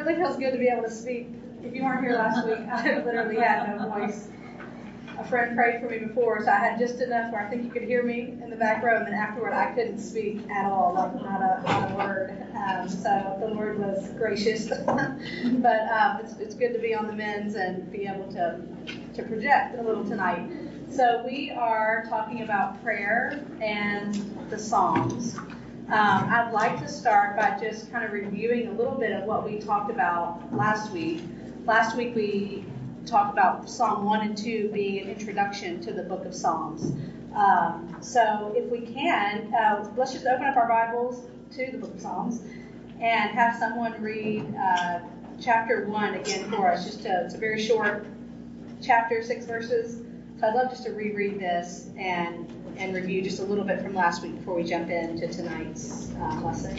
really feels good to be able to speak. If you weren't here last week, I literally had no voice. A friend prayed for me before, so I had just enough where I think you could hear me in the back row, and then afterward I couldn't speak at all, like not a word. So the Lord was gracious. But it's good to be on the men's and be able to project a little tonight. So we are talking about prayer and the Psalms. I'd like to start by just kind of reviewing a little bit of what we talked about last week. Last week we talked about Psalm 1 and 2 being an introduction to the book of Psalms. So if we can, let's just open up our Bibles to the book of Psalms and have someone read chapter 1 again for us. It's a very short chapter, 6 verses. So I'd love just to reread this and review just a little bit from last week before we jump into tonight's lesson.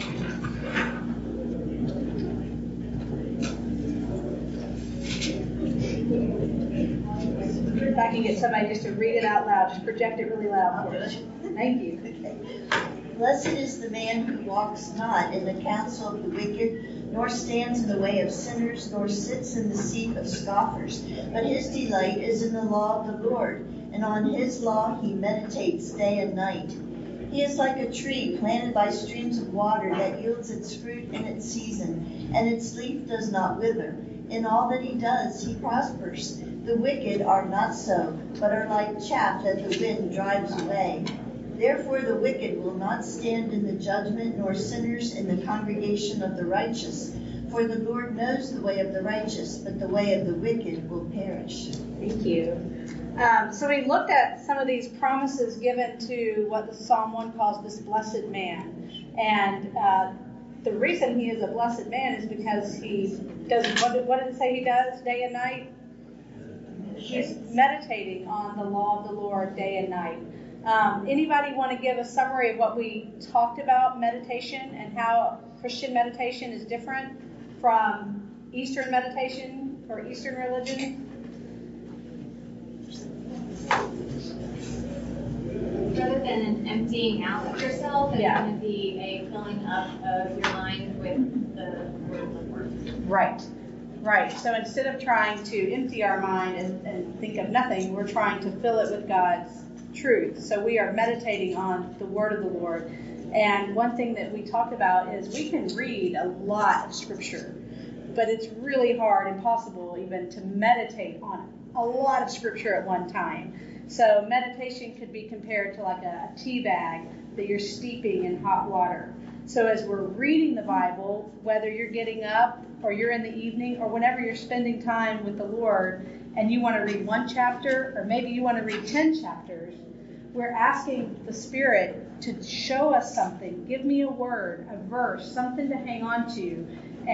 If I can get somebody just to read it out loud, just project it really loud for us. Thank you. Okay. Blessed is the man who walks not in the counsel of the wicked, nor stands in the way of sinners, nor sits in the seat of scoffers. But his delight is in the law of the Lord, and on his law he meditates day and night. He is like a tree planted by streams of water that yields its fruit in its season, and its leaf does not wither. In all that he does, he prospers. The wicked are not so, but are like chaff that the wind drives away. Therefore the wicked will not stand in the judgment, nor sinners in the congregation of the righteous. For the Lord knows the way of the righteous, but the way of the wicked will perish. Thank you. So we looked at some of these promises given to what the Psalm 1 calls this blessed man. And the reason he is a blessed man is because he does, what did it say he does day and night? He's meditating on the law of the Lord day and night. Anybody want to give a summary of what we talked about meditation and how Christian meditation is different from Eastern meditation or Eastern religion? Rather than an emptying out of yourself, it's going to be a filling up of your mind with the word of the Lord. Right. So instead of trying to empty our mind and think of nothing, we're trying to fill it with God's truth. So we are meditating on the word of the Lord. And one thing that we talked about is we can read a lot of scripture, but it's really hard, impossible even, to meditate on a lot of scripture at one time. So meditation could be compared to like a tea bag that you're steeping in hot water. So as we're reading the Bible, whether you're getting up or you're in the evening or whenever you're spending time with the Lord and you want to read one chapter or maybe you want to read 10 chapters, we're asking the Spirit to show us something. Give me a word, a verse, something to hang on to.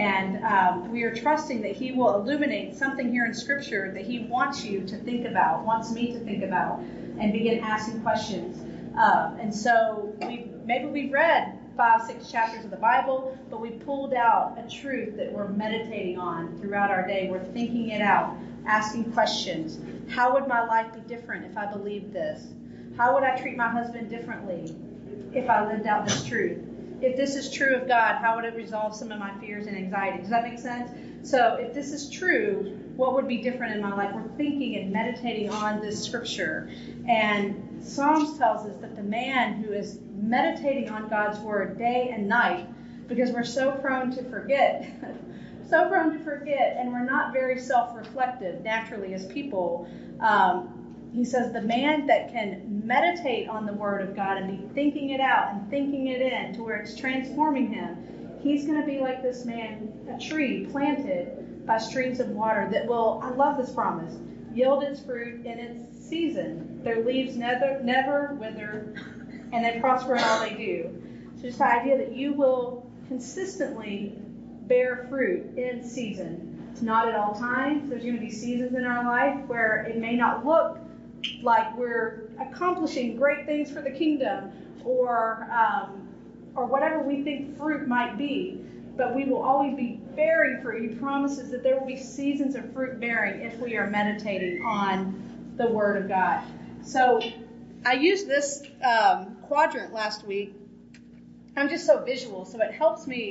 And we are trusting that He will illuminate something here in Scripture that He wants you to think about, wants me to think about, and begin asking questions. And so we've read 5-6 chapters of the Bible, but we pulled out a truth that we're meditating on throughout our day. We're thinking it out, asking questions. How would my life be different if I believed this? How would I treat my husband differently if I lived out this truth? If this is true of God, how would it resolve some of my fears and anxiety? Does that make sense? So if this is true, what would be different in my life? We're thinking and meditating on this scripture. And Psalms tells us that the man who is meditating on God's word day and night, because we're so prone to forget, and we're not very self-reflective naturally as people, he says the man that can meditate on the word of God and be thinking it out and thinking it in to where it's transforming him, he's going to be like this man, a tree planted by streams of water that will, I love this promise, yield its fruit in its season. Their leaves never wither, and they prosper in all they do. So just the idea that you will consistently bear fruit in season. It's not at all times. There's going to be seasons in our life where it may not look like we're accomplishing great things for the kingdom or whatever we think fruit might be, but we will always be bearing fruit. He promises that there will be seasons of fruit bearing if we are meditating on the Word of God. So I used this quadrant last week. I'm just so visual, so it helps me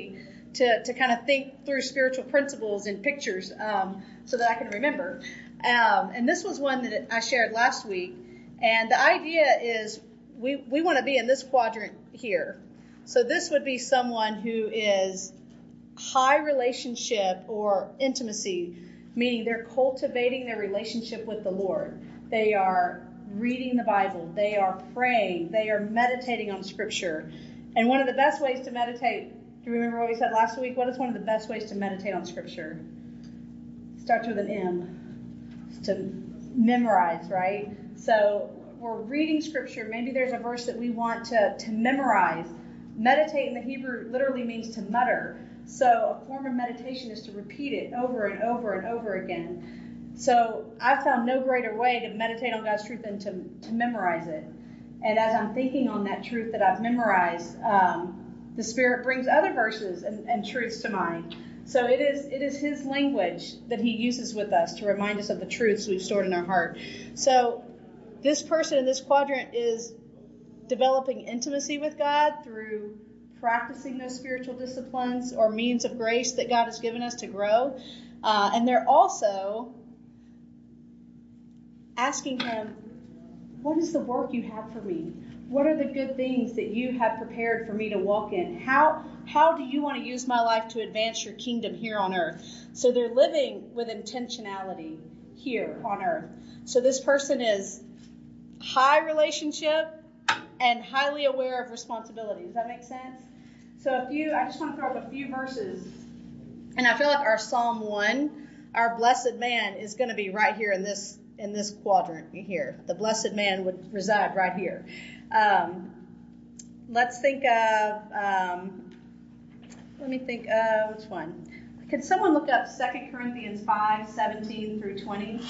to kind of think through spiritual principles in pictures so that I can remember. And this was one that I shared last week. And the idea is we want to be in this quadrant here. So this would be someone who is high relationship or intimacy, meaning they're cultivating their relationship with the Lord. They are reading the Bible. They are praying. They are meditating on Scripture. And one of the best ways to meditate, do you remember what we said last week? What is one of the best ways to meditate on Scripture? Starts with an M. It's to memorize, right? So we're reading Scripture. Maybe there's a verse that we want to memorize. Meditate in the Hebrew literally means to mutter. So a form of meditation is to repeat it over and over and over again. So I've found no greater way to meditate on God's truth than to memorize it. And as I'm thinking on that truth that I've memorized, the Spirit brings other verses and truths to mind. So it is His language that He uses with us to remind us of the truths we've stored in our heart. So this person in this quadrant is developing intimacy with God through practicing those spiritual disciplines or means of grace that God has given us to grow. And they're also asking Him, what is the work you have for me? What are the good things that you have prepared for me to walk in? How do you want to use my life to advance your kingdom here on earth? So they're living with intentionality here on earth. So this person is high relationship and highly aware of responsibility. Does that make sense? So I just want to throw up a few verses. And I feel like our Psalm 1, our blessed man, is going to be right here in this quadrant here. The blessed man would reside right here. Let's think of, which one? Can someone look up 2 Corinthians 5, 17 through 20?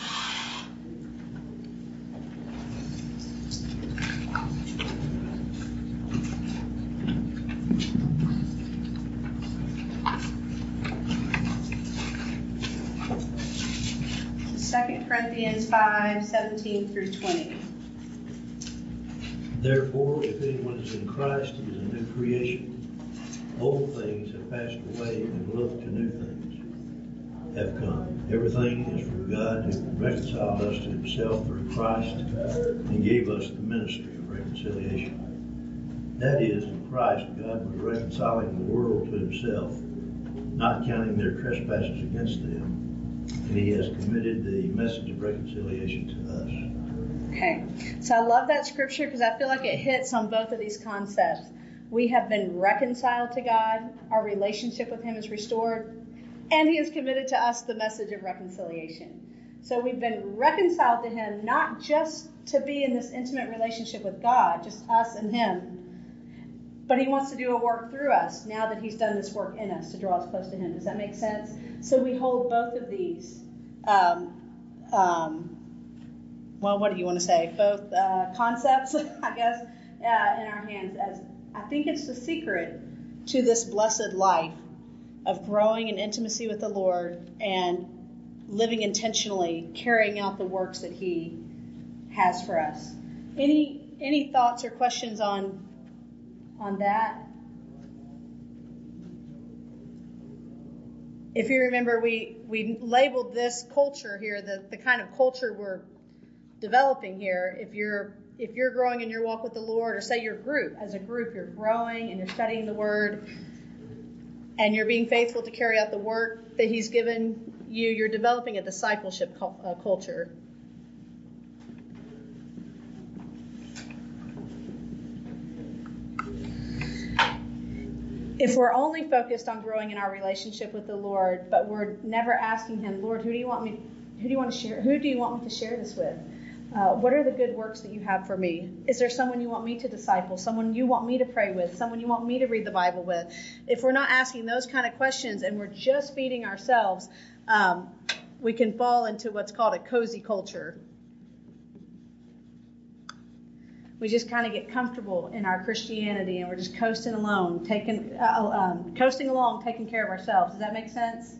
Corinthians 5, 17 through 20. Therefore, if anyone is in Christ, he is a new creation. Old things have passed away, and look, to new things have come. Everything is from God, who reconciled us to Himself through Christ and gave us the ministry of reconciliation. That is, in Christ, God was reconciling the world to Himself, not counting their trespasses against them. And He has committed the message of reconciliation to us. Okay. So I love that scripture because I feel like it hits on both of these concepts. We have been reconciled to God. Our relationship with Him is restored. And He has committed to us the message of reconciliation. So we've been reconciled to Him, not just to be in this intimate relationship with God, just us and Him, but He wants to do a work through us now that He's done this work in us to draw us close to Him. Does that make sense? So we hold both of these, what do you want to say? Both concepts, I guess, in our hands. As I think it's the secret to this blessed life of growing in intimacy with the Lord and living intentionally, carrying out the works that He has for us. Any thoughts or questions on that? If you remember, we labeled this culture here, the kind of culture we're developing here. If you're growing in your walk with the Lord, or say your group, as a group, you're growing and you're studying the Word, and you're being faithful to carry out the work that He's given you, you're developing a discipleship culture. If we're only focused on growing in our relationship with the Lord, but we're never asking Him, Lord, who do you want me to share this with? What are the good works that you have for me? Is there someone you want me to disciple? Someone you want me to pray with? Someone you want me to read the Bible with? If we're not asking those kind of questions and we're just feeding ourselves, we can fall into what's called a cozy culture. We just kind of get comfortable in our Christianity and we're just coasting along, taking care of ourselves. Does that make sense?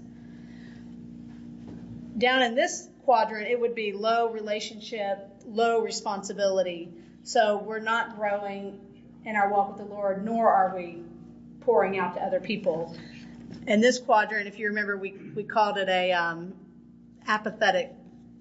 Down in this quadrant, it would be low relationship, low responsibility. So we're not growing in our walk with the Lord, nor are we pouring out to other people. And this quadrant, if you remember, we called it a apathetic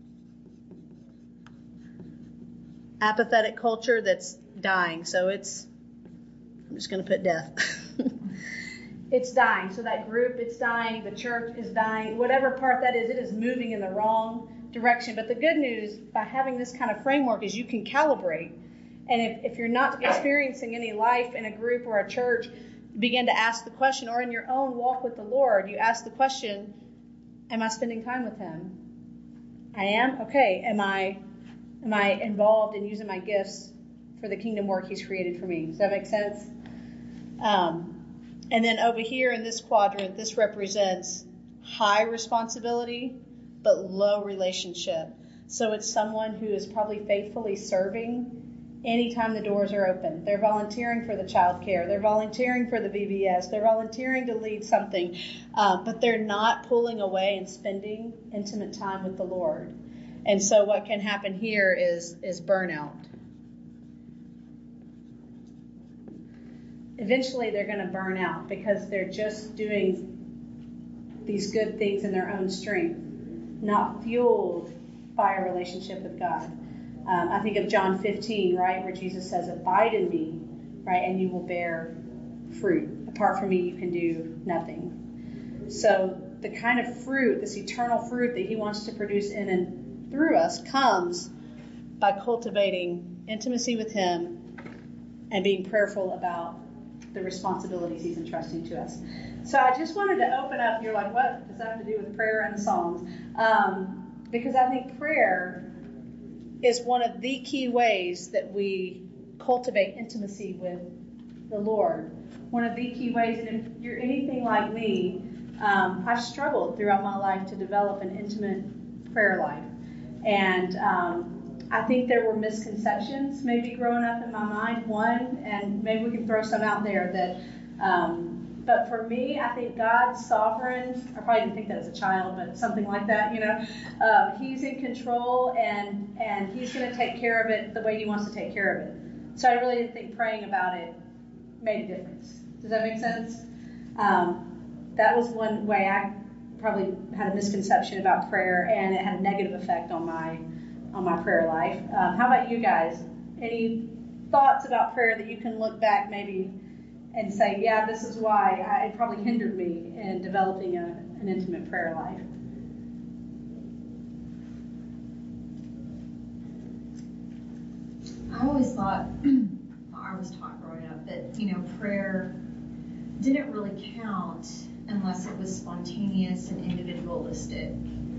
culture that's dying. So I'm just going to put death. It's dying. So that group, it's dying. The church is dying. Whatever part that is, it is moving in the wrong direction. But the good news by having this kind of framework is you can calibrate. And if you're not experiencing any life in a group or a church, begin to ask the question, or in your own walk with the Lord, you ask the question, am I spending time with him? I am? Okay. Am I involved in using my gifts for the kingdom work he's created for me? Does that make sense? And then over here in this quadrant, this represents high responsibility, but low relationship. So it's someone who is probably faithfully serving anytime the doors are open. They're volunteering for the child care. They're volunteering for the VBS. They're volunteering to lead something. But they're not pulling away and spending intimate time with the Lord. And so what can happen here is burnout. Eventually they're going to burn out because they're just doing these good things in their own strength, not fueled by a relationship with God. I think of John 15, right, where Jesus says, abide in me, right, and you will bear fruit. Apart from me, you can do nothing. So the kind of fruit, this eternal fruit that he wants to produce in and through us comes by cultivating intimacy with him and being prayerful about the responsibilities he's entrusting to us. So I just wanted to open up. You're like, what does that have to do with prayer and the Psalms? Because I think prayer is one of the key ways that we cultivate intimacy with the Lord. One of the key ways, and if you're anything like me, I've struggled throughout my life to develop an intimate prayer life. And I think there were misconceptions maybe growing up in my mind. One, and maybe we can throw some out there that, but for me, I think God's sovereign. I probably didn't think that as a child, but something like that, he's in control and he's going to take care of it the way he wants to take care of it. So I really didn't think praying about it made a difference. Does that make sense? That was one way I probably had a misconception about prayer, and it had a negative effect on my prayer life. How about you guys? Any thoughts about prayer that you can look back maybe and say, yeah, this is why it probably hindered me in developing an intimate prayer life? I always thought, I was taught growing up that, prayer didn't really count unless it was spontaneous and individualistic.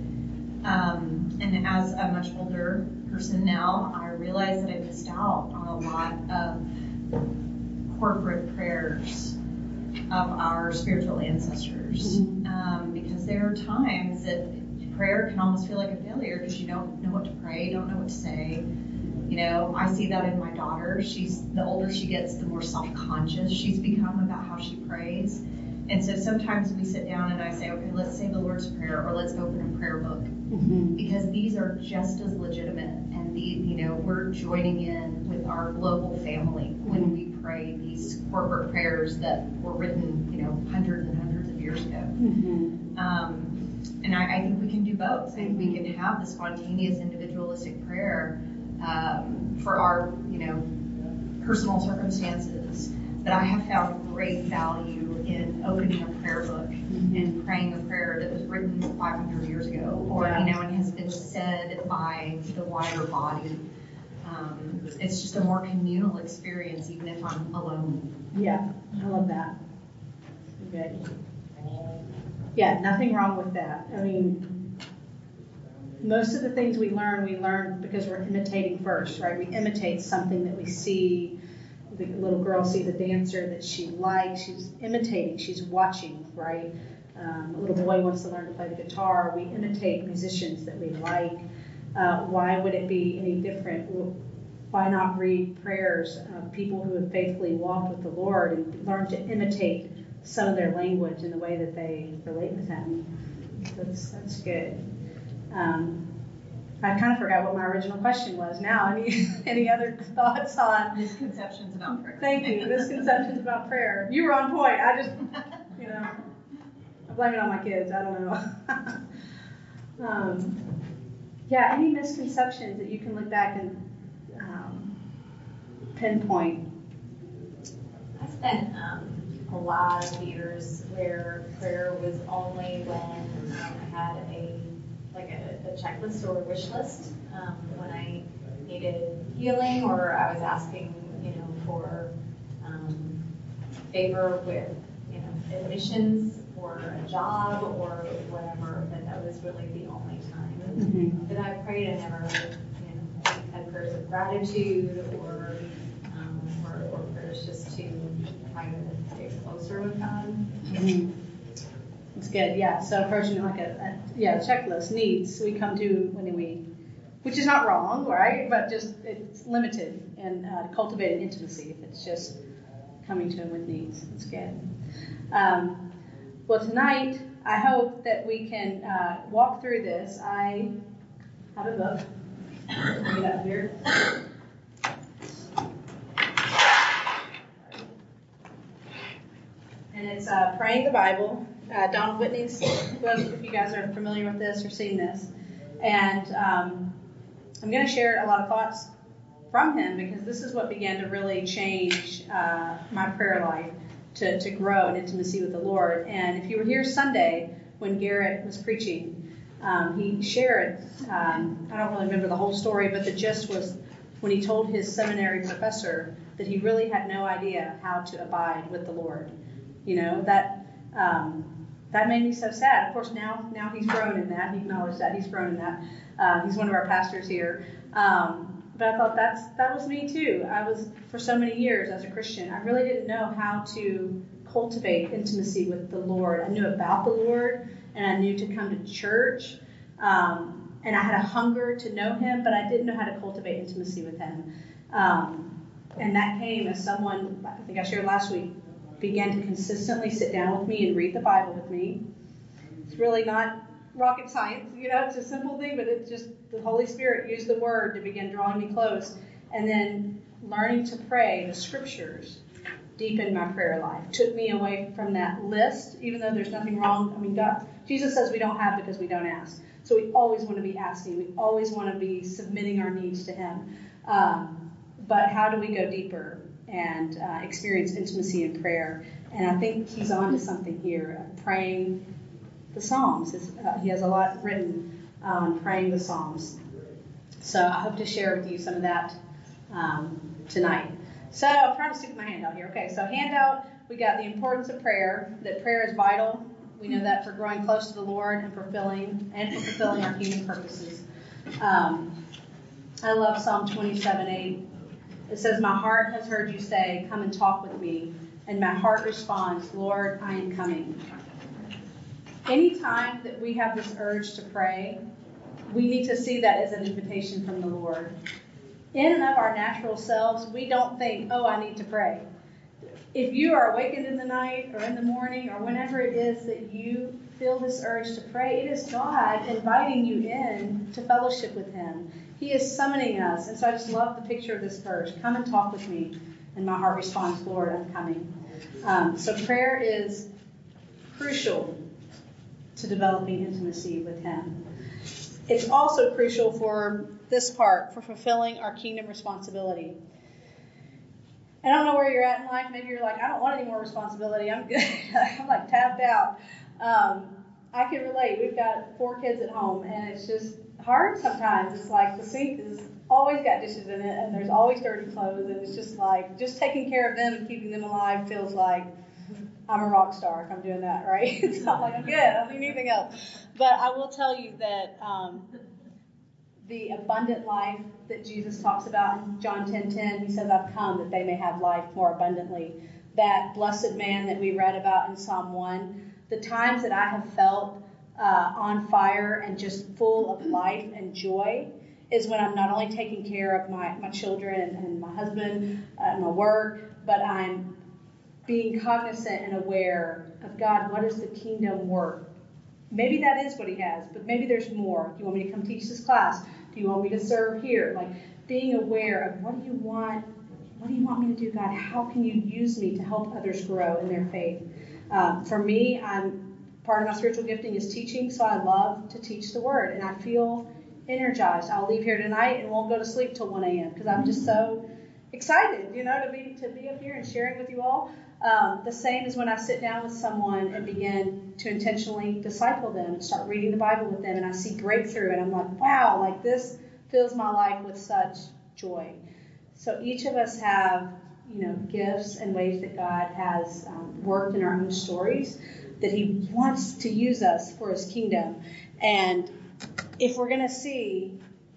And as a much older person now, I realize that I missed out on a lot of corporate prayers of our spiritual ancestors. Because there are times that prayer can almost feel like a failure because you don't know what to pray, don't know what to say. I see that in my daughter. The older she gets, the more self-conscious she's become about how she prays. And so sometimes we sit down and I say, okay, let's say the Lord's Prayer, or let's open a prayer book. Because these are just as legitimate, and we're joining in with our global family when we pray these corporate prayers that were written, hundreds and hundreds of years ago. And I think we can do both. I think we can have the spontaneous individualistic prayer for our, personal circumstances. But I have found great value in opening a prayer book and praying a prayer that was written 500 years ago, or and has been said by the wider body. It's just a more communal experience, even if I'm alone. Yeah, I love that. Good. Yeah, nothing wrong with that. I mean, most of the things we learn because we're imitating first, right? We imitate something that we see. The little girl sees a dancer that she likes. She's imitating. She's watching, right? A little boy wants to learn to play the guitar. We imitate musicians that we like. Why would it be any different? Why not read prayers of people who have faithfully walked with the Lord and learn to imitate some of their language and the way that they relate with Him? That's good. I kind of forgot what my original question was now. Any other thoughts on misconceptions about prayer? Thank you. Misconceptions about prayer. You were on point. I just, I blame it on my kids. I don't know. Yeah, any misconceptions that you can look back and pinpoint? I spent a lot of years where prayer was only when I had a checklist or a wish list. When I needed healing, or I was asking, for favor with, admissions or a job or whatever. That was really the only time that I prayed. I never, had prayers of gratitude or prayers just to kind of get closer with God. Mm-hmm. It's good, yeah. So approaching it like a checklist, needs we come to when we, which is not wrong, right? But just it's limited in cultivating intimacy if it's just coming to Him with needs. It's good. Well, tonight I hope that we can walk through this. I have a book. Bring it up here. And it's Praying the Bible. Donald Whitney's book, if you guys are familiar with this or seen this. And I'm going to share a lot of thoughts from him because this is what began to really change my prayer life to grow in intimacy with the Lord. And if you were here Sunday when Garrett was preaching, he shared, I don't really remember the whole story, but the gist was when he told his seminary professor that he really had no idea how to abide with the Lord. That made me so sad. Of course, now he's grown in that. He acknowledged that. He's grown in that. He's one of our pastors here. But I thought that was me too. I was, for so many years as a Christian, I really didn't know how to cultivate intimacy with the Lord. I knew about the Lord, and I knew to come to church. And I had a hunger to know Him, but I didn't know how to cultivate intimacy with Him. And that came as someone, I think I shared last week, began to consistently sit down with me and read the Bible with me. It's really not rocket science, it's a simple thing, but it's just the Holy Spirit used the Word to begin drawing me close. And then learning to pray the Scriptures deepened my prayer life, took me away from that list, even though there's nothing wrong. I mean, Jesus says we don't have because we don't ask. So we always want to be asking. We always want to be submitting our needs to Him. But how do we go deeper and experience intimacy in prayer? And I think he's on to something here, praying the Psalms. He has a lot written on praying the Psalms. So I hope to share with you some of that tonight. So I'm trying to stick my hand out here. Okay, so handout, we got the importance of prayer, that prayer is vital. We know that for growing close to the Lord and for fulfilling our kingdom purposes. I love Psalm 27:8. It says, "My heart has heard you say, 'Come and talk with me.' And my heart responds, 'Lord, I am coming.'" Anytime that we have this urge to pray, we need to see that as an invitation from the Lord. In and of our natural selves, we don't think, "Oh, I need to pray." If you are awakened in the night or in the morning or whenever it is that you feel this urge to pray, it is God inviting you in to fellowship with Him. He is summoning us. And so I just love the picture of this verse. Come and talk with me. And my heart responds, "Lord, I'm coming." So prayer is crucial to developing intimacy with Him. It's also crucial for this part, for fulfilling our kingdom responsibility. And I don't know where you're at in life. Maybe you're like, "I don't want any more responsibility. I'm good." I'm like tapped out. I can relate. We've got 4 kids at home, and it's just hard sometimes. It's like the sink is always got dishes in it, and there's always dirty clothes, and it's just like just taking care of them and keeping them alive feels like I'm a rock star if I'm doing that, right? So I'm like, I'm good. I don't need anything else. But I will tell you that the abundant life that Jesus talks about in John 10:10, He says, "I've come that they may have life more abundantly." That blessed man that we read about in Psalm 1, the times that I have felt on fire and just full of life and joy is when I'm not only taking care of my children and my husband and my work, but I'm being cognizant and aware of, God, what is the kingdom work? Maybe that is what He has, but maybe there's more. Do you want me to come teach this class? Do you want me to serve here? Like being aware of what do you want? What do you want me to do, God? How can you use me to help others grow in their faith? For me, I'm Part of my spiritual gifting is teaching, so I love to teach the word, and I feel energized. I'll leave here tonight and won't go to sleep till 1 a.m. because I'm just so excited, to be up here and sharing with you all. The same as when I sit down with someone and begin to intentionally disciple them and start reading the Bible with them, and I see breakthrough, and I'm like, wow, like this fills my life with such joy. So each of us have, gifts and ways that God has worked in our own stories, that he wants to use us for his kingdom. And if we're going to see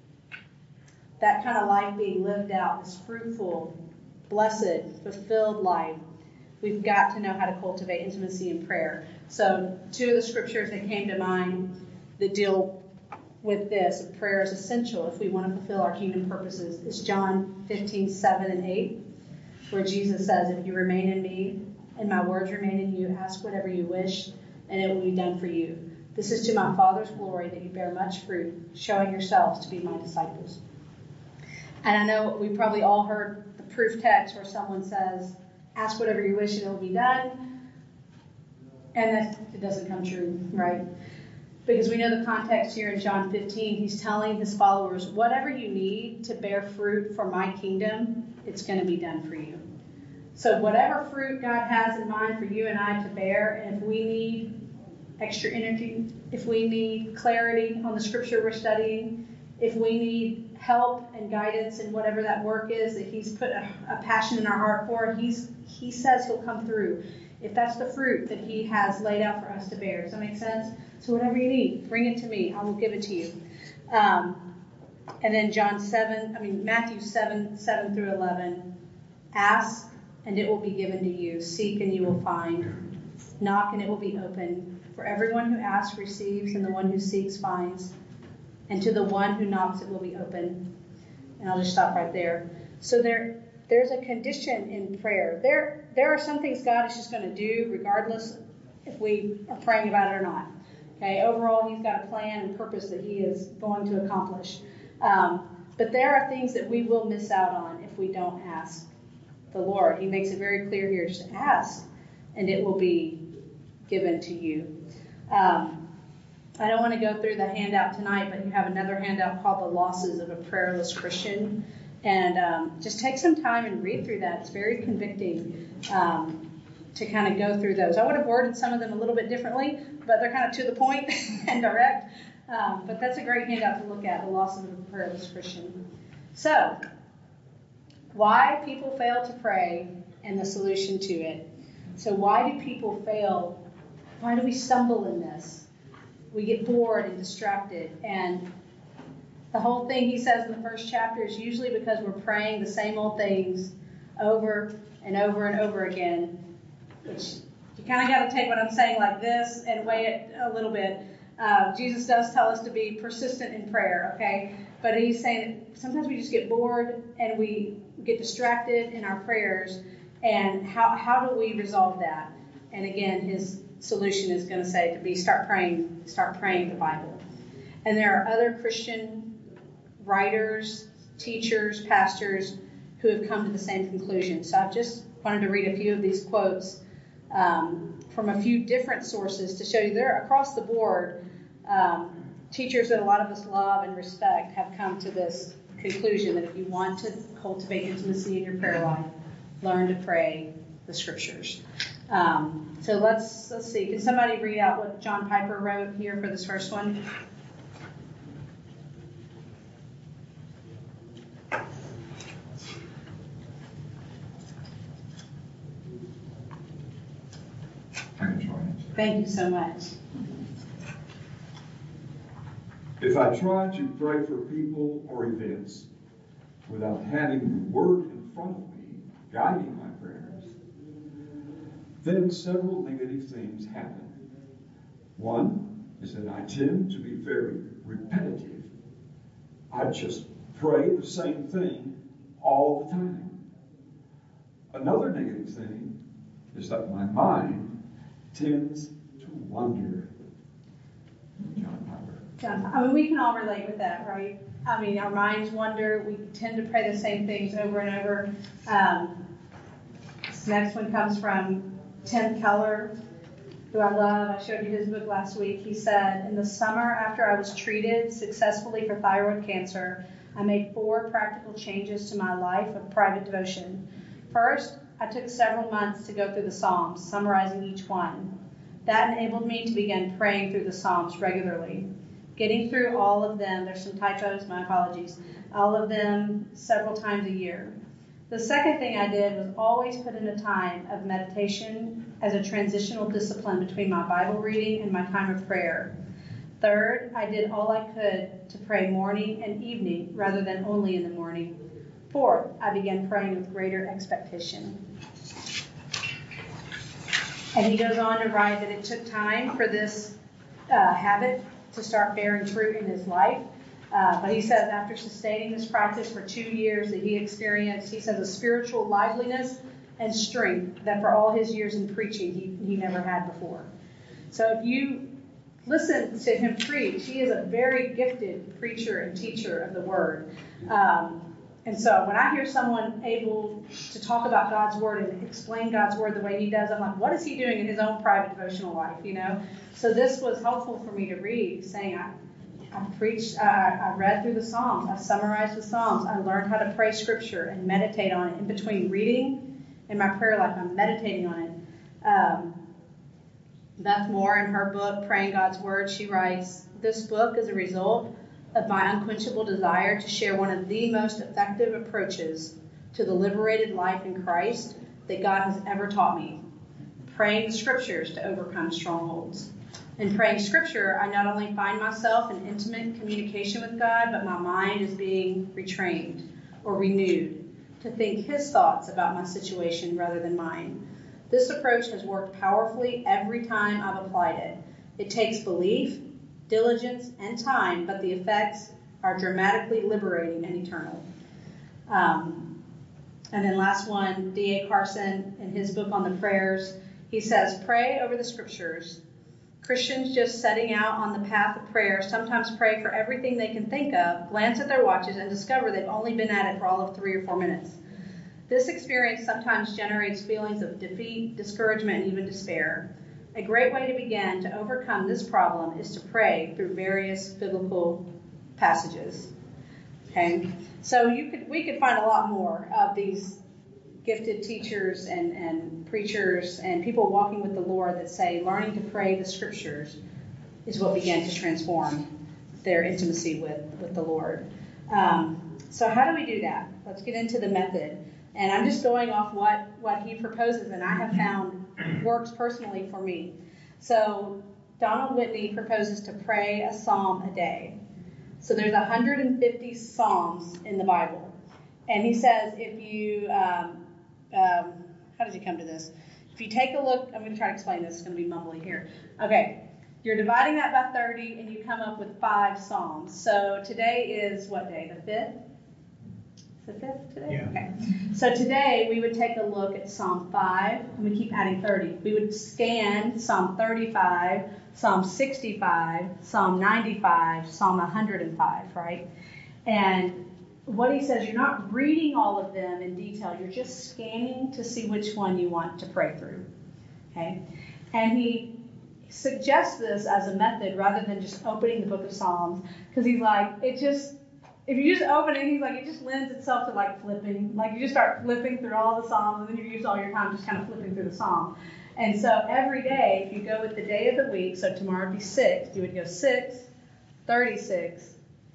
that kind of life being lived out, this fruitful, blessed, fulfilled life, we've got to know how to cultivate intimacy in prayer. So 2 of the scriptures that came to mind that deal with this, prayer is essential if we want to fulfill our kingdom purposes, is John 15:7-8, where Jesus says, if you remain in me and my words remain in you, ask whatever you wish, and it will be done for you. This is to my Father's glory, that you bear much fruit, showing yourselves to be my disciples. And I know we probably all heard the proof text where someone says, ask whatever you wish and it will be done. And it doesn't come true, right? Because we know the context here in John 15, he's telling his followers, whatever you need to bear fruit for my kingdom, it's going to be done for you. So whatever fruit God has in mind for you and I to bear, and if we need extra energy, if we need clarity on the scripture we're studying, if we need help and guidance in whatever that work is that he's put a passion in our heart for, he says he'll come through. If that's the fruit that he has laid out for us to bear. Does that make sense? So whatever you need, bring it to me. I will give it to you. And then Matthew 7:7-11. Ask, and it will be given to you. Seek, and you will find. Knock, and it will be open. For everyone who asks receives, and the one who seeks finds. And to the one who knocks, it will be open. And I'll just stop right there. So there's a condition in prayer. There are some things God is just going to do regardless if we are praying about it or not. Okay, overall, he's got a plan and purpose that he is going to accomplish. But there are things that we will miss out on if we don't ask the Lord. He makes it very clear here, just ask, and it will be given to you. I don't want to go through the handout tonight, but you have another handout called The Losses of a Prayerless Christian. And just take some time and read through that. It's very convicting to kind of go through those. I would have worded some of them a little bit differently, but they're kind of to the point and direct. But that's a great handout to look at, The Losses of a Prayerless Christian. So, why people fail to pray and the solution to it. So why do people fail? Why do we stumble in this? We get bored and distracted. And the whole thing he says in the first chapter is usually because we're praying the same old things over and over and over again, which you kind of got to take what I'm saying like this and weigh it a little bit. Jesus does tell us to be persistent in prayer, okay? But he's saying that sometimes we just get bored and we get distracted in our prayers. And how do we resolve that? And again, his solution is going to say start praying the Bible. And there are other Christian writers, teachers, pastors who have come to the same conclusion. So I've just wanted to read a few of these quotes from a few different sources to show you they're across the board. Teachers that a lot of us love and respect have come to this conclusion that if you want to cultivate intimacy in your prayer life, learn to pray the scriptures. So let's see. Can somebody read out what John Piper wrote here for this first one? Thank you so much. If I try to pray for people or events without having the Word in front of me, guiding my prayers, then several negative things happen. One is that I tend to be very repetitive. I just pray the same thing all the time. Another negative thing is that my mind tends to wander. John Piper. We can all relate with that, right? Our minds wander. We tend to pray the same things over and over. This next one comes from Tim Keller. who I love, I showed you his book last week. He said, in the summer after I was treated successfully for thyroid cancer, I made 4 practical changes to my life of private devotion. First, I took several months to go through the Psalms, summarizing each one. That enabled me to begin praying through the Psalms regularly. Getting through all of them, there's some typos, my apologies, all of them several times a year. The second thing I did was always put in a time of meditation as a transitional discipline between my Bible reading and my time of prayer. Third, I did all I could to pray morning and evening rather than only in the morning. Fourth, I began praying with greater expectation. And he goes on to write that it took time for this habit to start bearing fruit in his life. But he says after sustaining this practice for 2 years that he experienced, he says, a spiritual liveliness and strength that for all his years in preaching he never had before. So if you listen to him preach, he is a very gifted preacher and teacher of the Word. And so when I hear someone able to talk about God's Word and explain God's Word the way he does, I'm like, what is he doing in his own private devotional life, you know? So this was helpful for me to read, saying I preached, I read through the Psalms, I summarized the Psalms, I learned how to pray Scripture and meditate on it. In between reading and my prayer life, I'm meditating on it. Beth Moore, in her book, Praying God's Word, she writes, this book is a result of my unquenchable desire to share one of the most effective approaches to the liberated life in Christ that God has ever taught me, praying the Scriptures to overcome strongholds. In praying Scripture, I not only find myself in intimate communication with God, but my mind is being retrained or renewed to think His thoughts about my situation rather than mine. This approach has worked powerfully every time I've applied it. It takes belief, diligence, and time, but the effects are dramatically liberating and eternal. And then last one, D.A. Carson, in his book on the prayers, he says, pray over the Scriptures. Christians just setting out on the path of prayer sometimes pray for everything they can think of, glance at their watches, and discover they've only been at it for all of 3 or 4 minutes. This experience sometimes generates feelings of defeat, discouragement, and even despair. A great way to begin to overcome this problem is to pray through various biblical passages. Okay, so we could find a lot more of these gifted teachers and preachers and people walking with the Lord that say learning to pray the Scriptures is what began to transform their intimacy with the Lord. So how do we do that? Let's get into the method. And I'm just going off what he proposes, and I have found works personally for me. So Donald Whitney proposes to pray a psalm a day. So there's 150 psalms in the Bible. And he says if you, how did he come to this? If you take a look, I'm going to try to explain this. It's going to be mumbly here. Okay, you're dividing that by 30, and you come up with 5 psalms. So today is what day? The 5th? Is the 5th today? Yeah. Okay. So today we would take a look at Psalm 5, and we keep adding 30. We would scan Psalm 35, Psalm 65, Psalm 95, Psalm 105, right? And what he says, you're not reading all of them in detail. You're just scanning to see which one you want to pray through. Okay? And he suggests this as a method rather than just opening the book of Psalms, because he's like, if you just open it, he's like, it just lends itself to like flipping. Like you just start flipping through all the Psalms, and then you use all your time just kind of flipping through the Psalm. And so every day, if you go with the day of the week, so tomorrow would be 6, you would go 6, 36,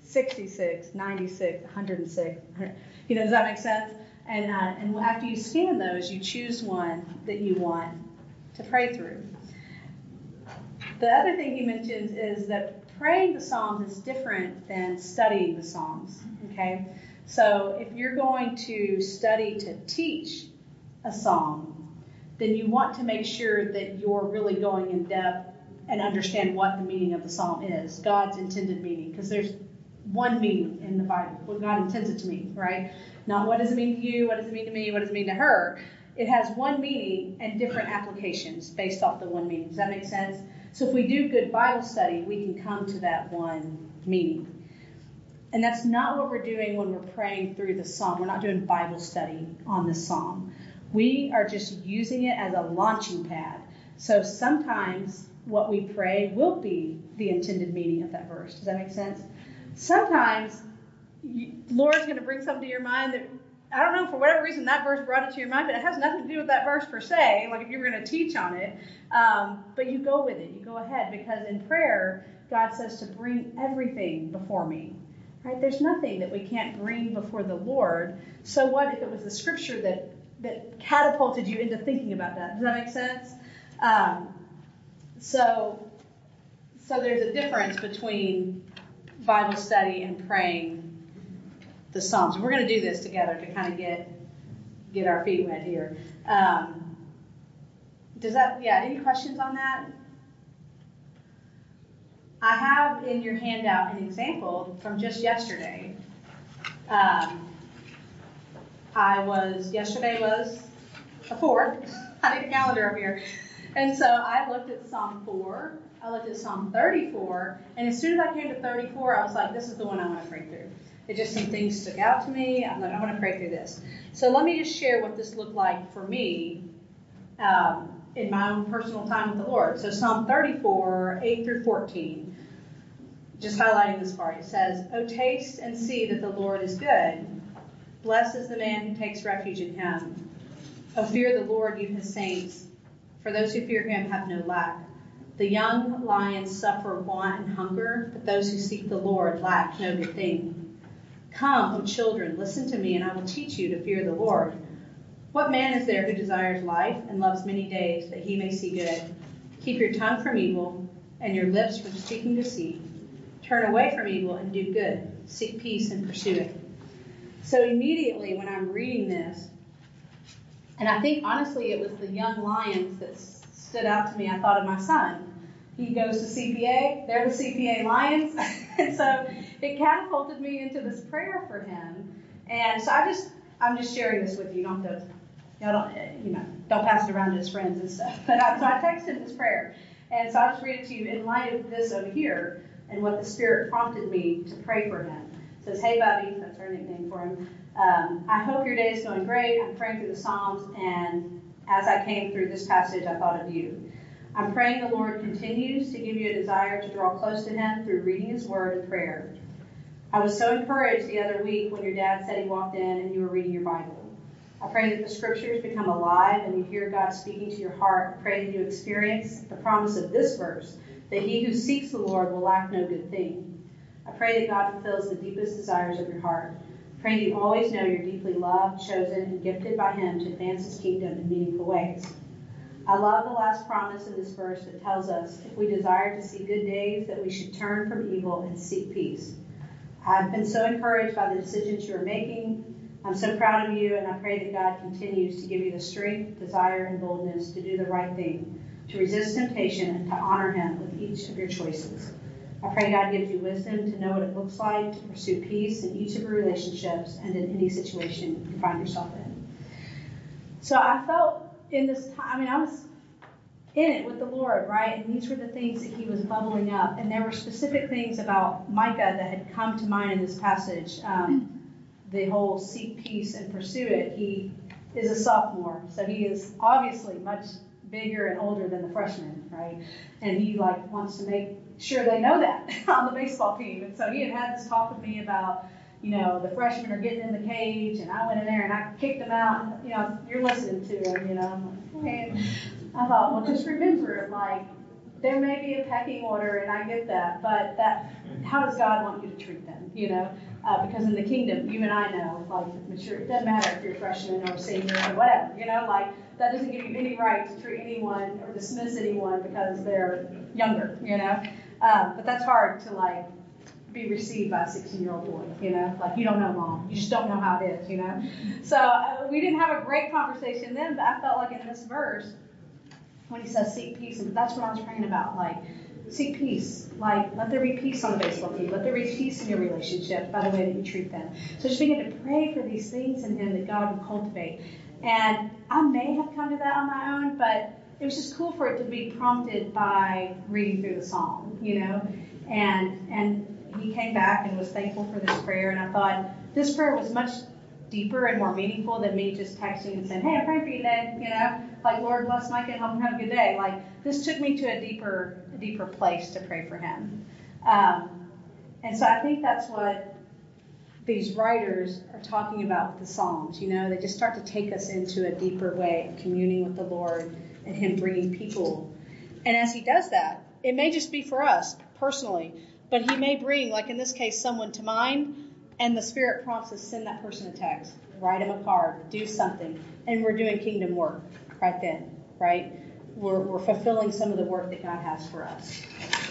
66, 96, 106. Does that make sense? And after you scan those, you choose one that you want to pray through. The other thing he mentions is that praying the Psalms is different than studying the Psalms, okay? So if you're going to study to teach a psalm, then you want to make sure that you're really going in depth and understand what the meaning of the psalm is, God's intended meaning, because there's one meaning in the Bible, what God intends it to mean, right? Not what does it mean to you, what does it mean to me, what does it mean to her. It has one meaning and different applications based off the one meaning. Does that make sense? So if we do good Bible study, we can come to that one meaning. And that's not what we're doing when we're praying through the psalm. We're not doing Bible study on the psalm. We are just using it as a launching pad So sometimes what we pray will be the intended meaning of that verse. Does that make sense? Sometimes Lord's going to bring something to your mind that, I don't know, for whatever reason that verse brought it to your mind, but it has nothing to do with that verse per se, like if you were going to teach on it. But you go with it. You go ahead, because in prayer, God says to bring everything before me. Right? There's nothing that we can't bring before the Lord. So what if it was the scripture that catapulted you into thinking about that? Does that make sense? So there's a difference between Bible study and praying the Psalms. And we're going to do this together to kind of get our feet wet here. Any questions on that? I have in your handout an example from just yesterday. Yesterday was the 4th. I need a calendar up here. And so I looked at Psalm 4. I looked at Psalm 34. And as soon as I came to 34, I was like, this is the one I want to pray through. It just, some things stuck out to me. I'm like, I want to pray through this. So let me just share what this looked like for me in my own personal time with the Lord. So Psalm 34, 8 through 14. Just highlighting this part. It says, "O taste and see that the Lord is good. Blessed is the man who takes refuge in him. O fear the Lord, you his saints. For those who fear him have no lack. The young lions suffer want and hunger, but those who seek the Lord lack no good thing. Come, O children, listen to me, and I will teach you to fear the Lord. What man is there who desires life and loves many days, that he may see good? Keep your tongue from evil and your lips from speaking deceit. Turn away from evil and do good. Seek peace and pursue it." So immediately when I'm reading this, and I think honestly it was the young lions that stood out to me, I thought of my son. He goes to CPA. They're the CPA lions. And so it catapulted me into this prayer for him. And so I'm just sharing this with you. Don't pass it around to his friends and stuff. But so I texted him this prayer. And so I'll just read it to you in light of this over here and what the Spirit prompted me to pray for him. It says, "Hey, Bubby," that's our nickname for him. "I hope your day is going great. I'm praying through the Psalms, and as I came through this passage, I thought of you. I'm praying the Lord continues to give you a desire to draw close to him through reading his word and prayer. I was so encouraged the other week when your dad said he walked in and you were reading your Bible. I pray that the scriptures become alive and you hear God speaking to your heart. I pray that you experience the promise of this verse, that he who seeks the Lord will lack no good thing. I pray that God fulfills the deepest desires of your heart. I pray that you always know you're deeply loved, chosen, and gifted by him to advance his kingdom in meaningful ways. I love the last promise in this verse that tells us if we desire to see good days, that we should turn from evil and seek peace. I've been so encouraged by the decisions you are making. I'm so proud of you, and I pray that God continues to give you the strength, desire, and boldness to do the right thing, to resist temptation, and to honor him with each of your choices. I pray God gives you wisdom to know what it looks like to pursue peace in each of your relationships and in any situation you find yourself in." So I felt in this time, I was in it with the Lord, right? And these were the things that he was bubbling up. And there were specific things about Micah that had come to mind in this passage. The whole seek peace and pursue it. He is a sophomore, so he is obviously much bigger and older than the freshmen, right? And he wants to make sure they know that on the baseball team. And so he had this talk with me about, the freshmen are getting in the cage, and I went in there and I kicked them out. And, you're listening to him, I'm like, hey. I thought, well, just remember, there may be a pecking order, and I get that, but how does God want you to treat them, because in the kingdom, you and I know, mature, it doesn't matter if you're a freshman or a senior or whatever, that doesn't give you any right to treat anyone or dismiss anyone because they're younger, but that's hard to, be received by a 16-year-old boy, you don't know mom, you just don't know how it is, So we didn't have a great conversation then, but I felt like in this verse, when he says seek peace, and that's what I was praying about, seek peace, let there be peace on the baseball team, let there be peace in your relationships by the way that you treat them. So just begin to pray for these things in him that God would cultivate. And I may have come to that on my own, but it was just cool for it to be prompted by reading through the Psalm, and he came back and was thankful for this prayer, and I thought this prayer was much deeper and more meaningful than me just texting and saying, hey, I'm praying for you today, Lord bless Micah and help him have a good day. this took me to a deeper place to pray for him. And so I think that's what these writers are talking about with the Psalms. You know, they just start to take us into a deeper way of communing with the Lord and him bringing people. And as he does that, it may just be for us personally, but he may bring, like in this case, someone to mind, and the Spirit prompts us, send that person a text, write him a card, do something, and we're doing kingdom work right then, right? We're fulfilling some of the work that God has for us.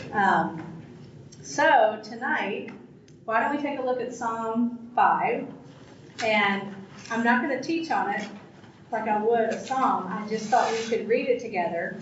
So tonight, why don't we take a look at Psalm 5, and I'm not going to teach on it like I would a psalm. I just thought we could read it together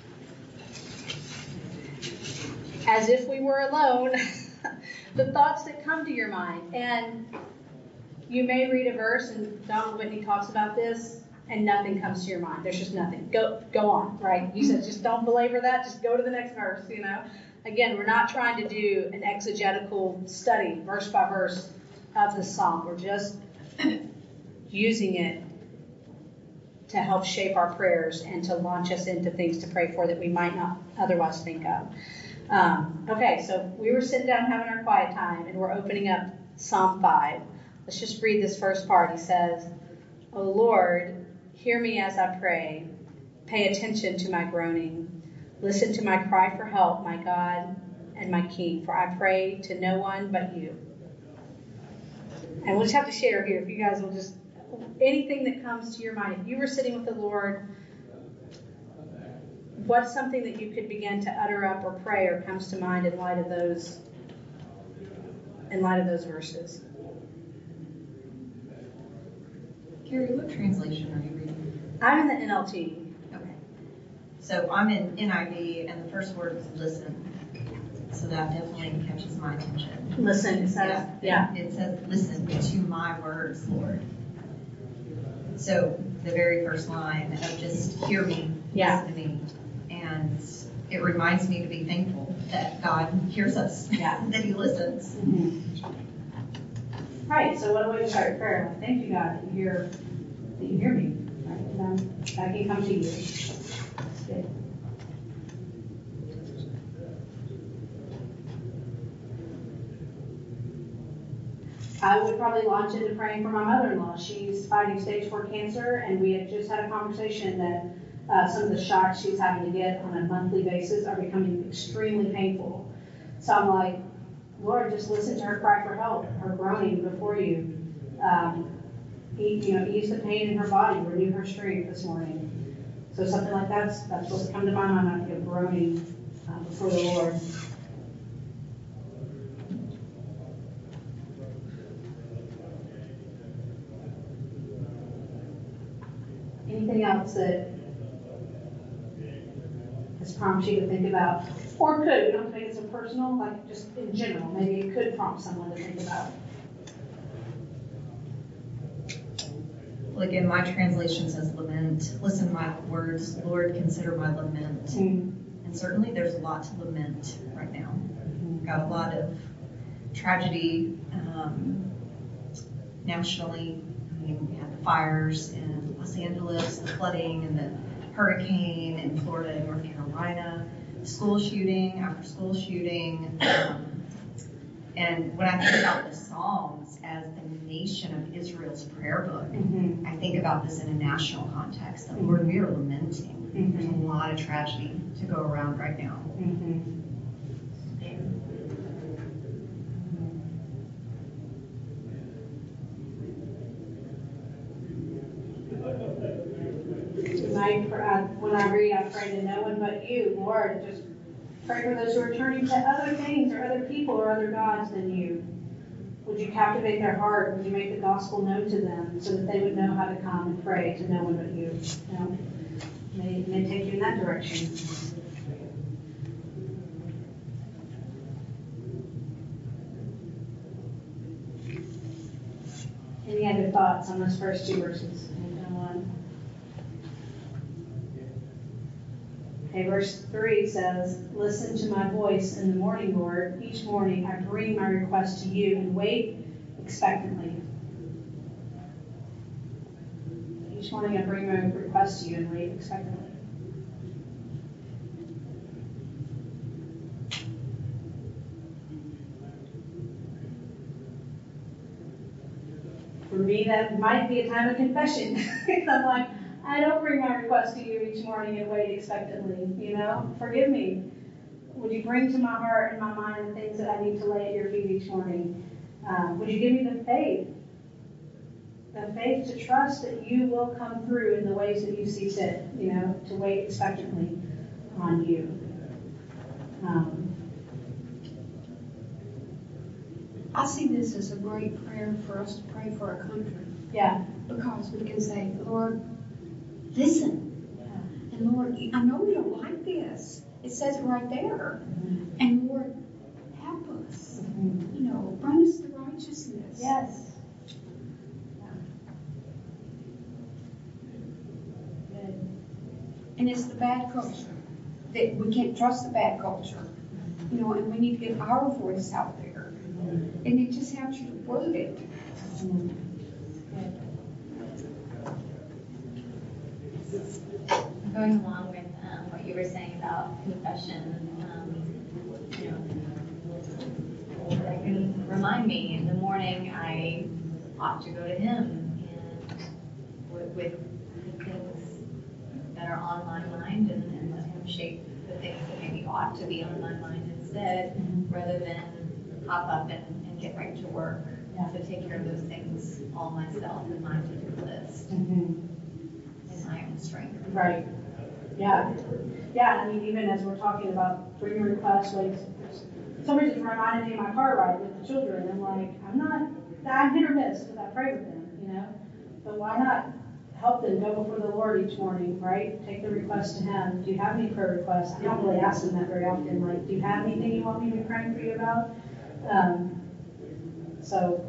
as if we were alone, the thoughts that come to your mind. And you may read a verse, and Donald Whitney talks about this, and nothing comes to your mind. There's just nothing. Go on, right? You said just don't belabor that. Just go to the next verse, you know. Again, we're not trying to do an exegetical study, verse by verse, of the psalm. We're just using it to help shape our prayers and to launch us into things to pray for that we might not otherwise think of. Okay, so we were sitting down having our quiet time, and we're opening up Psalm 5. Let's just read this first part. He says, "O Lord, hear me as I pray. Pay attention to my groaning. Listen to my cry for help, my God and my King, for I pray to no one but you." And we'll just have to share here, if you guys will just, anything that comes to your mind. If you were sitting with the Lord, what's something that you could begin to utter up or pray or comes to mind in light of those verses? Carrie, what translation are you reading? I'm in the NLT. Okay. So I'm in NIV, and the first word is listen. So that definitely catches my attention. Listen, it says, yeah. It says, listen to my words, Lord. So the very first line of just hear me, listen to me. And it reminds me to be thankful that God hears us, that he listens. Mm-hmm. Right, so what do we start prayer? Thank you, God, that you hear me. Right? And then I can come to you. That's good. I would probably launch into praying for my mother-in-law. She's fighting stage 4 cancer, and we had just had a conversation that some of the shots she's having to get on a monthly basis are becoming extremely painful. So I'm like, Lord, just listen to her cry for help, her groaning before you. Ease the pain in her body, renew her strength this morning. So something like that's what's come to my mind. I think of groaning before the Lord. Anything else that has prompted you to think about, or could, you don't have to make it so personal, like just in general, maybe it could prompt someone to think about. Well, again, my translation says lament. Listen to my words, Lord, consider my lament. Mm-hmm. And certainly there's a lot to lament right now. We've got a lot of tragedy nationally. I mean, we had the fires in Los Angeles, the flooding, and the hurricane in Florida and North Carolina, school shooting after school shooting. And when I think about the Psalms as the nation of Israel's prayer book, mm-hmm. I think about this in a national context. That, Lord, we are lamenting. Mm-hmm. There's a lot of tragedy to go around right now. Mm-hmm. When I read, I pray to no one but you, Lord. Just pray for those who are turning to other things or other people or other gods than you. Would you captivate their heart? Would you make the gospel known to them so that they would know how to come and pray to no one but you? May take you in that direction. Any other thoughts on those first two verses? Okay, verse 3 says, listen to my voice in the morning, Lord. Each morning I bring my request to you and wait expectantly. Each morning I bring my request to you and wait expectantly. For me, that might be a time of confession. I'm like, I don't bring my request to you each morning and wait expectantly, Forgive me. Would you bring to my heart and my mind the things that I need to lay at your feet each morning? Would you give me the faith to trust that you will come through in the ways that you see fit, to wait expectantly on you. I see this as a great prayer for us to pray for our country. Yeah. Because we can say, Lord, listen. And Lord, I know you don't like this. It says it right there. And Lord, help us. Bring us to righteousness. Yes. And it's the bad culture. That we can't trust the bad culture. And we need to get our voice out there. And it just helps you to word it. Going along with what you were saying about confession, that can remind me in the morning I ought to go to Him and with things that are on my mind and let Him shape the things that maybe ought to be on my mind instead, rather than hop up and get right to work to take care of those things all myself in my to-do list in my own strength. Right. Yeah. Yeah, I mean, even as we're talking about bringing requests, like, somebody just reminded me of my car ride with the children. I'm like, I'm hit or miss because I pray with them, But why not help them go before the Lord each morning, right? Take the request to Him. Do you have any prayer requests? I don't really ask them that very often. Like, do you have anything you want me to be praying for you about? So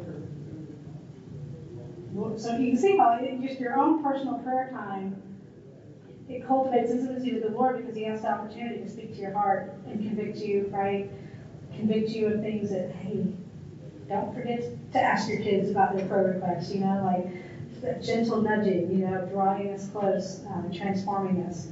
you can see how just your own personal prayer time, it cultivates intimacy with the Lord because He has the opportunity to speak to your heart and convict you, right? Convict you of things that, hey, don't forget to ask your kids about their prayer requests, like that gentle nudging, drawing us close, transforming us.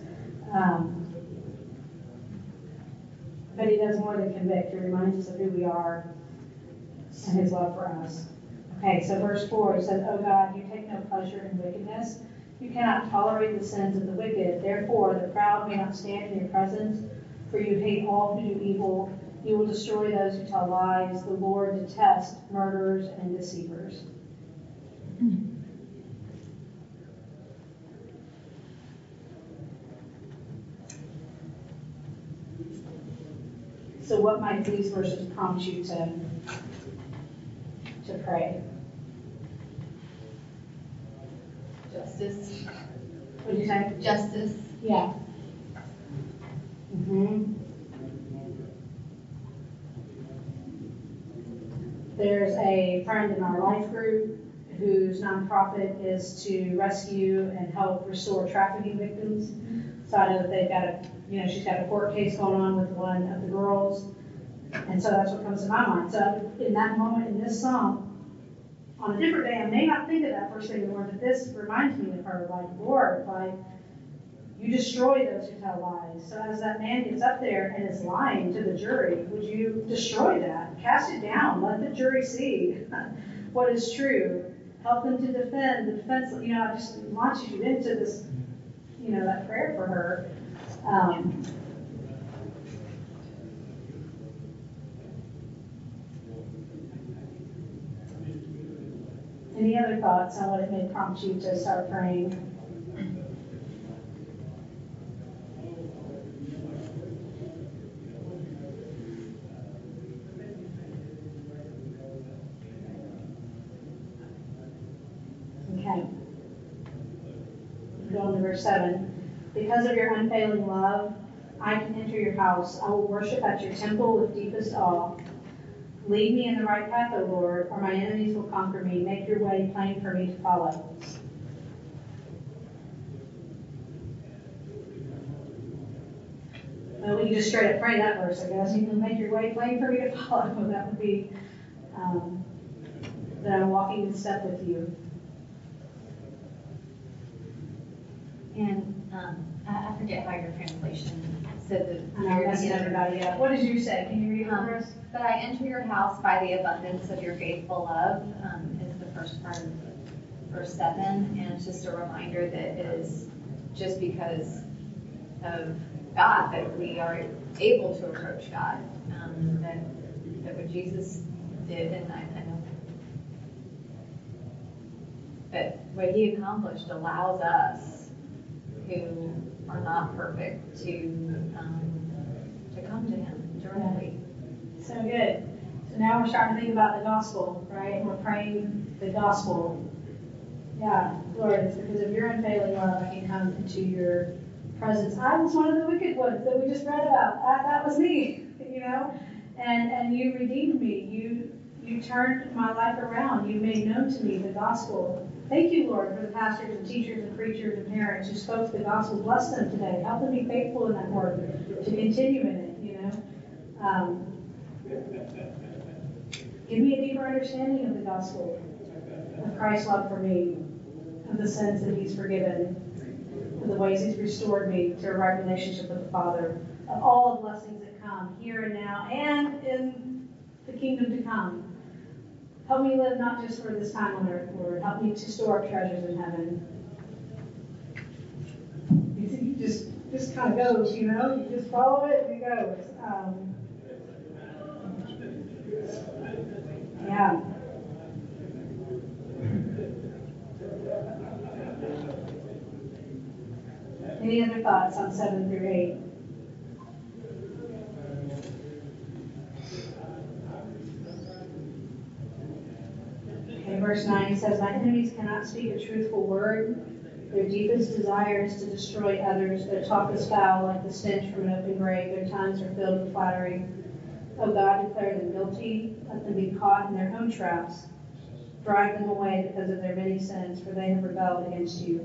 But He does more than convict. He reminds us of who we are and His love for us. Okay, so verse 4, it says, "O God, you take no pleasure in wickedness. You cannot tolerate the sins of the wicked. Therefore, the proud may not stand in your presence, for you hate all who do evil. You will destroy those who tell lies. The Lord detests murderers and deceivers." So what might these verses prompt you to pray? Justice. What did you say? Justice. Yeah. There's a friend in our life group whose nonprofit is to rescue and help restore trafficking victims. So I know that they've got she's got a court case going on with one of the girls. And so that's what comes to my mind. So in that moment, in this psalm, on a different day, I may not think of that first thing in the Lord, but this reminds me of her, like, Lord, like, you destroy those who tell lies. So as that man gets up there and is lying to the jury, would you destroy that? Cast it down. Let the jury see what is true. Help them to defend. The defense, it just launches you into this, that prayer for her. Any other thoughts on what it may prompt you to start praying? Okay. Going to verse 7. "Because of your unfailing love, I can enter your house. I will worship at your temple with deepest awe. Lead me in the right path, O Lord, or my enemies will conquer me. Make your way plain for me to follow." Well, we can just straight up pray that verse, I guess. You can make your way plain for me to follow. That would be that I'm walking in step with you. And I forget how your translation said I know, that's everybody up. What did you say? Can you read it for us? But I enter your house by the abundance of your faithful love, is the first part of verse 7, and it's just a reminder that it is just because of God that we are able to approach God. That what Jesus did, and I know that what he accomplished allows us who are not perfect to come to him directly. So good. So now we're starting to think about the gospel, right? We're praying the gospel. Yeah, Lord, it's because of your unfailing love I can come into your presence. I was one of the wicked ones that we just read about. That was me, you know? And you redeemed me. You turned my life around. You made known to me the gospel. Thank you, Lord, for the pastors and teachers and preachers and parents who spoke the gospel. Bless them today. Help them be faithful in that work, to continue in it, you know? Give me a deeper understanding of the gospel, of Christ's love for me, of the sins that he's forgiven, of the ways he's restored me to a right relationship with the Father, of all the blessings that come here and now and in the kingdom to come. Help me live not just for this time on earth, Lord. Help me to store up treasures in heaven. You just kind of goes, you know? You just follow it and it goes. Yeah. Any other thoughts on 7 through 8? Okay, verse 9 says, my enemies cannot speak a truthful word. Their deepest desire is to destroy others. Their talk is foul like the stench from an open grave. Their tongues are filled with flattery. O God, declare them guilty. Let them be caught in their own traps. Drive them away because of their many sins, for they have rebelled against you.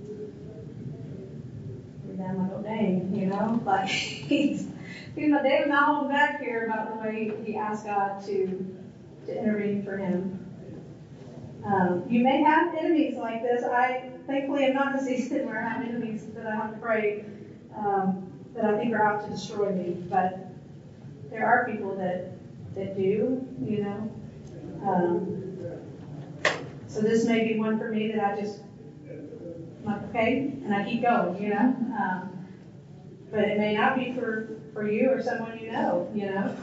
You're down like, oh dang, you know? Like, David's not holding back here about the way he asked God to intervene for him. You may have enemies like this. I thankfully am not in a season where I have enemies that I have to pray that I think are out to destroy me. But there are people that do, you know. So this may be one for me that I just, I'm like, okay, and I keep going, you know. But it may not be for you or someone you know, you know.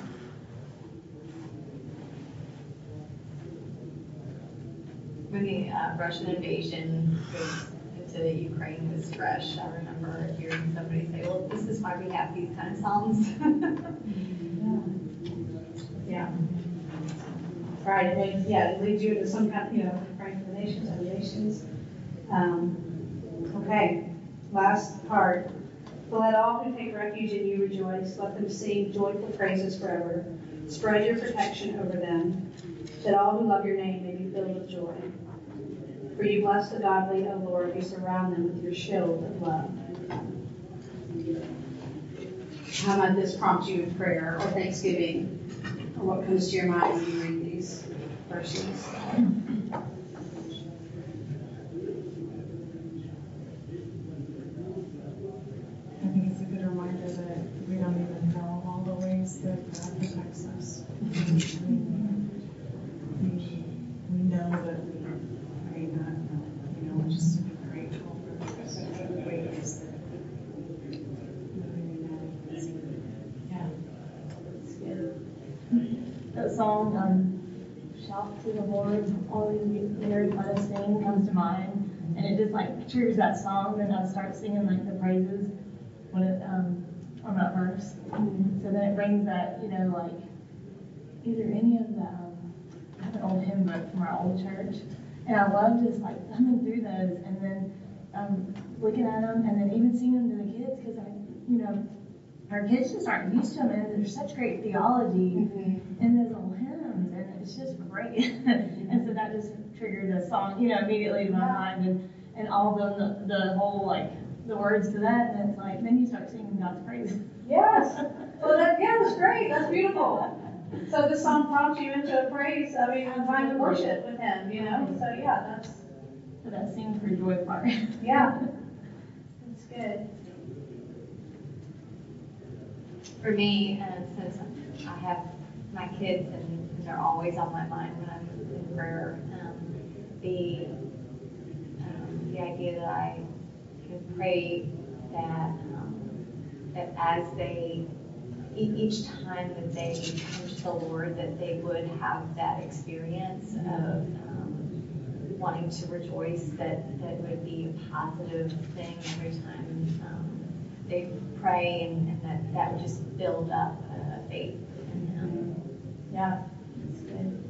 When the Russian invasion into Ukraine was fresh, I remember hearing somebody say, well, this is why we have these kind of songs. Yeah. Right. It leads you into some kind of, you know, praying for the nations, other nations. Okay. Last part. But let all who take refuge in you rejoice. Let them sing joyful praises forever. Spread your protection over them, that all who love your name may be filled with joy. For you bless the godly, O Lord. You surround them with your shield of love. How might this prompt you in prayer or thanksgiving? Or what comes to your mind when you read these verses? I think it's a good reminder that we don't even know all the ways that God protects us. We know that we may not know. You know, we're just to be grateful for the ways that we know. Yeah. It's good. That song, Shout to the Lord, all you lyrics let us sing comes to mind. And it just like triggers that song, and I start singing like the praises when it on that verse. So then it brings that, you know, like either any of the I have an old hymn book from our old church, and I love just like thumbing through those and then looking at them and then even singing them to the kids because our kids just aren't used to them, and there's such great theology in those old hymns, and it's just great. And so that just triggered a song, you know, immediately to my mind, and all the whole like the words to that, and it's like then you start singing God's praise. Yes. Well, that's great. That's beautiful. So this song prompts you into a praise. I mean, a time to worship with Him. You know. So yeah, that's. So that sing for joy part. Yeah. That's good. For me, since I have my kids and they're always on my mind when I'm in prayer, idea that I can pray that that as they, each time that they come to the Lord, that they would have that experience of wanting to rejoice, that would be a positive thing every time they pray, and that would just build up faith in them. Yeah, that's good.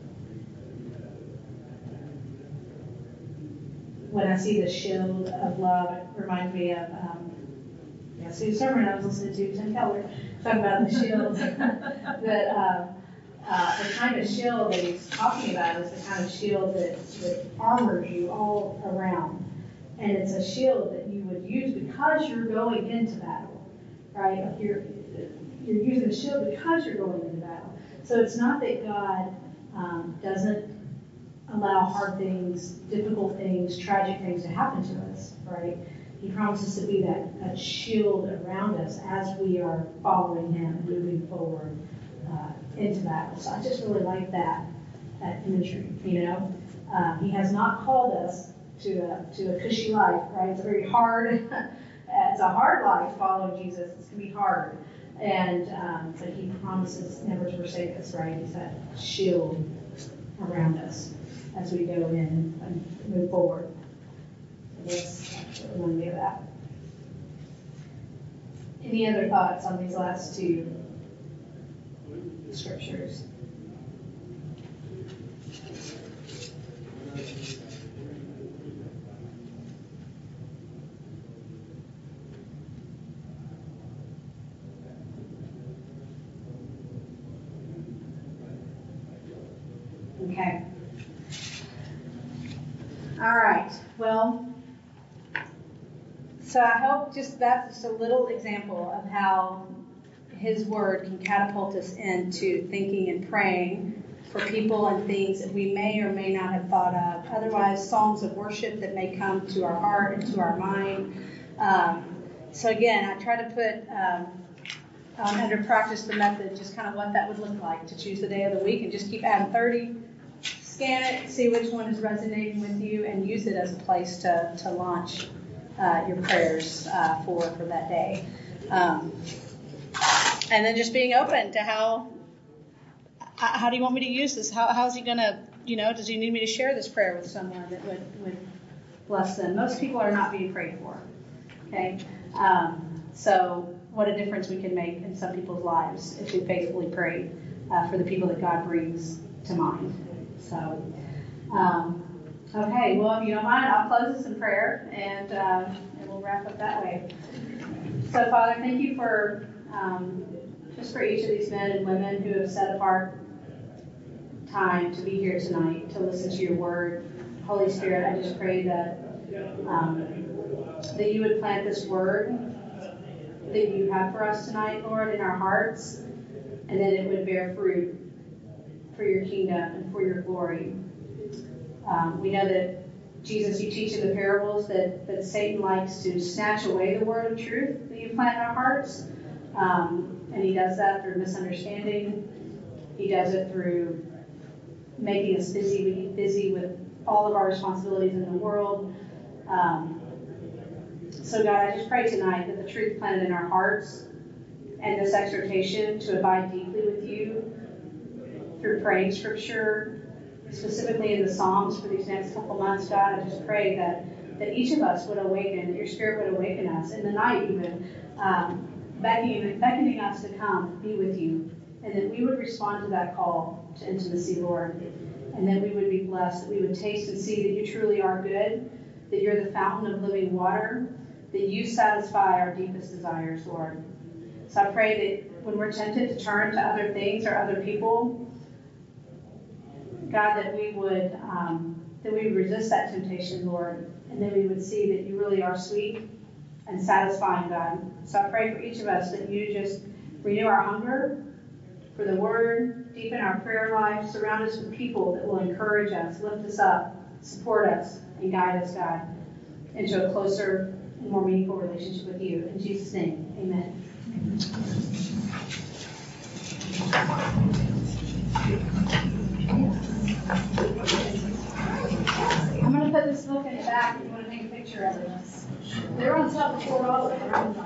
When I see the shield of love, it reminds me of Sue's sermon I was listening to, Tim Keller, talking about the shields. The kind of shield that he's talking about is the kind of shield that armors you all around. And it's a shield that you would use because you're going into battle, right? Like you're using the shield because you're going into battle. So it's not that God doesn't allow hard things, difficult things, tragic things to happen to us, right? He promises to be that shield around us as we are following him and moving forward into battle. So I just really like that imagery, you know. He has not called us to a cushy life, right? It's a very hard, it's a hard life following Jesus. It's going to be hard. And but he promises never to forsake us, right? He's that shield around us as we go in and move forward. So that's what reminded me of that. Any other thoughts on these last two scriptures? Okay. All right. Well, so I hope that's just a little example of how his word can catapult us into thinking and praying for people and things that we may or may not have thought of. Otherwise, songs of worship that may come to our heart and to our mind. So again, I try to put under practice the method, just kind of what that would look like, to choose the day of the week and just keep adding 30. Scan it, see which one is resonating with you, and use it as a place to launch your prayers for that day. And then just being open to how do you want me to use this? How's he going to, does he need me to share this prayer with someone that would bless them? Most people are not being prayed for, okay? So what a difference we can make in some people's lives if we faithfully pray for the people that God brings to mind. So, okay, well, if you don't mind, I'll close this in prayer, and we'll wrap up that way. So, Father, thank you for just for each of these men and women who have set apart time to be here tonight to listen to your word. Holy Spirit, I just pray that that you would plant this word that you have for us tonight, Lord, in our hearts, and that it would bear fruit for your kingdom and for your glory. We know that, Jesus, you teach in the parables that Satan likes to snatch away the word of truth that you plant in our hearts. And he does that through misunderstanding. He does it through making us busy with all of our responsibilities in the world. So God, I just pray tonight that the truth planted in our hearts and this exhortation to abide deeply with you through praying scripture, specifically in the Psalms for these next couple months, God, I just pray that each of us would awaken, that your Spirit would awaken us in the night even, beckoning us to come be with you, and that we would respond to that call to intimacy, Lord, and that we would be blessed, that we would taste and see that you truly are good, that you're the fountain of living water, that you satisfy our deepest desires, Lord. So I pray that when we're tempted to turn to other things or other people, God, that we would resist that temptation, Lord, and that we would see that you really are sweet and satisfying, God. So I pray for each of us that you just renew our hunger for the word, deepen our prayer life, surround us with people that will encourage us, lift us up, support us, and guide us, God, into a closer and more meaningful relationship with you. In Jesus' name, amen. I'm going to put this book book in the back if you want to take a picture of it. They're on top of Fort Olive.